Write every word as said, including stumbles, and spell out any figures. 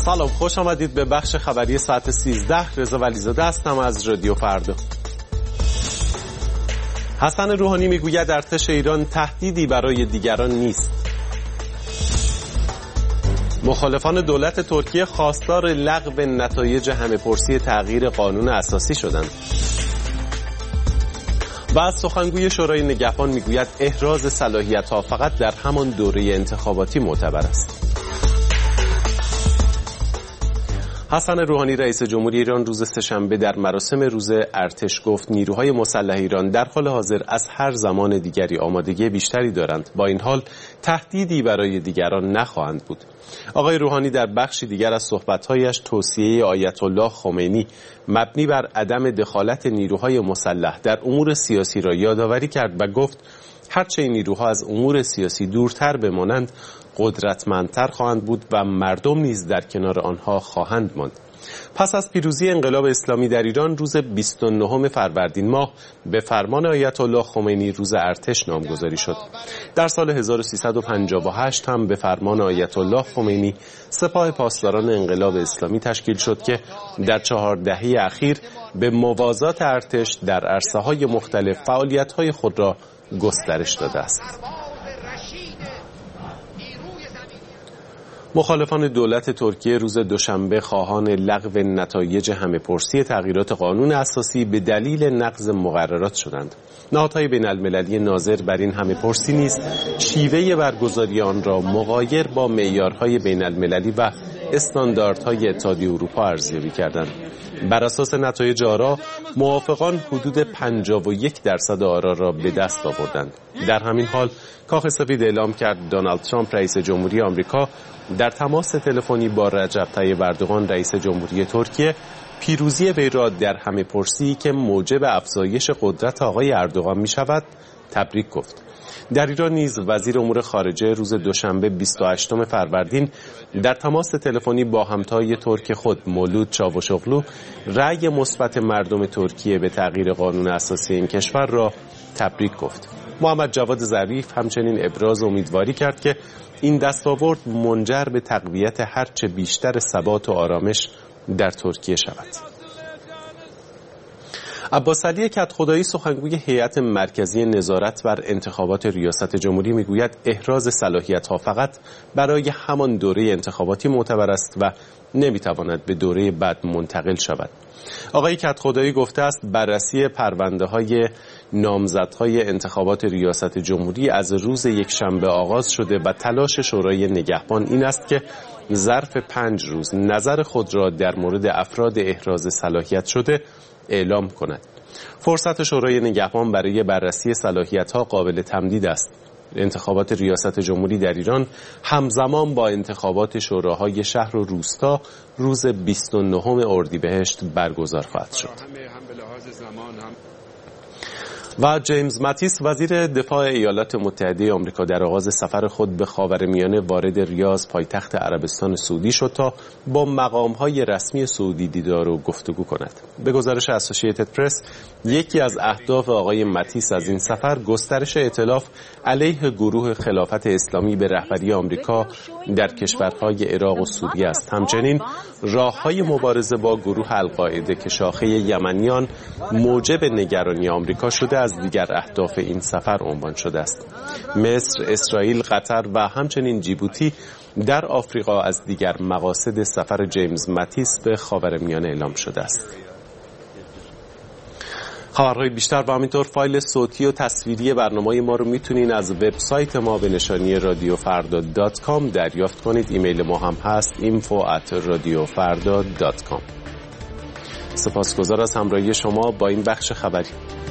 سلام، خوش آمدید به بخش خبری ساعت سیزده. رضا ولیزاده هستم از رادیو فردا. حسن روحانی میگوید ارتش ایران تهدیدی برای دیگران نیست. مخالفان دولت ترکیه خواستار لغو نتایج همه‌پرسی تغییر قانون اساسی شدند. و از سخنگوی شورای نگهبان میگوید احراز صلاحیت‌ها فقط در همان دوره انتخاباتی معتبر است. حسن روحانی رئیس جمهوری ایران روز سه‌شنبه در مراسم روز ارتش گفت نیروهای مسلح ایران در حال حاضر از هر زمان دیگری آمادگی بیشتری دارند، با این حال تهدیدی برای دیگران نخواهند بود. آقای روحانی در بخشی دیگر از صحبت‌هایش توصیه آیت الله خمینی مبنی بر عدم دخالت نیروهای مسلح در امور سیاسی را یادآوری کرد و گفت هرچه این نیروها از امور سیاسی دورتر بمانند قدرتمندتر خواهند بود و مردم نیز در کنار آنها خواهند ماند. پس از پیروزی انقلاب اسلامی در ایران روز بیست و نهم فروردین ماه به فرمان آیت الله خمینی روز ارتش نامگذاری شد. در سال هزار و سیصد و پنجاه و هشت هم به فرمان آیت الله خمینی سپاه پاسداران انقلاب اسلامی تشکیل شد که در چهار دهه اخیر به موازات ارتش در عرصه‌های مختلف فعالیت‌های خود را گسترش داده است. مخالفان دولت ترکیه روز دوشنبه خواهان لغو نتایج همه‌پرسی تغییرات قانون اساسی به دلیل نقض مقررات شدند. نهادهای بین‌المللی ناظر بر این همه‌پرسی نیز شیوه برگزاری آن را مغایر با معیارهای بین‌المللی و استانداردهای اتحادیه اروپا ارزیابی کردند. بر اساس نتایج آرا موافقان حدود پنجاه و یک درصد آرا را به دست آوردند. در همین حال کاخ سفید اعلام کرد دونالد ترامپ رئیس جمهوری آمریکا در تماس تلفنی با رجب طیب اردوغان رئیس جمهوری ترکیه پیروزی وی را در همه‌پرسی که موجب افزایش قدرت آقای اردوغان می شود تبریک گفت. در ایران نیز وزیر امور خارجه روز دوشنبه بیست و هشتم فروردین در تماس تلفنی با همتای ترک خود مولود چاوشوغلو رأی مثبت مردم ترکیه به تغییر قانون اساسی این کشور را تبریک گفت. محمد جواد ظریف همچنین ابراز امیدواری کرد که این دستاورد منجر به تقویت هرچه بیشتر ثبات و آرامش در ترکیه شود. عباس علی کدخدایی سخنگوی هیئت مرکزی نظارت بر انتخابات ریاست جمهوری میگوید احراز صلاحیت‌ها فقط برای همان دوره انتخاباتی معتبر است و نمیتواند به دوره بعد منتقل شود. آقای کدخدایی گفته است بررسی پرونده‌های نامزدهای انتخابات ریاست جمهوری از روز یکشنبه آغاز شده و تلاش شورای نگهبان این است که ظرف پنج روز نظر خود را در مورد افراد احراز صلاحیت شده اعلام کند. فرصت شورای نگهبان برای بررسی صلاحیت‌ها قابل تمدید است. انتخابات ریاست جمهوری در ایران همزمان با انتخابات شوراهای شهر و روستا روز بیست و نهم اردیبهشت برگزار خواهد شد. و جیمز ماتیس وزیر دفاع ایالات متحده آمریکا در آغاز سفر خود به خاورمیانه وارد ریاض پایتخت عربستان سعودی شد تا با مقام‌های رسمی سعودی دیدار و گفتگو کند. به گزارش اسوسییتد پرس یکی از اهداف آقای ماتیس از این سفر گسترش ائتلاف علیه گروه خلافت اسلامی به رهبری آمریکا در کشورهای عراق و سوریه است. همچنین راه‌های مبارزه با گروه القاعده که شاخه یمنیان موجب نگرانی آمریکا شده از دیگر اهداف این سفر عنوان شده است. مصر، اسرائیل، قطر و همچنین جیبوتی در آفریقا از دیگر مقاصد سفر جیمز ماتیس به خاورمیانه اعلام شده است. خبرهای بیشتر و همینطور فایل صوتی و تصویری برنامه ما رو میتونین از وبسایت ما به نشانی رادیو فردا دات کام دریافت کنید. ایمیل ما هم هست اینفو ات رادیو فردا دات کام. سپاسگزار از همراهی شما با این بخش خبری.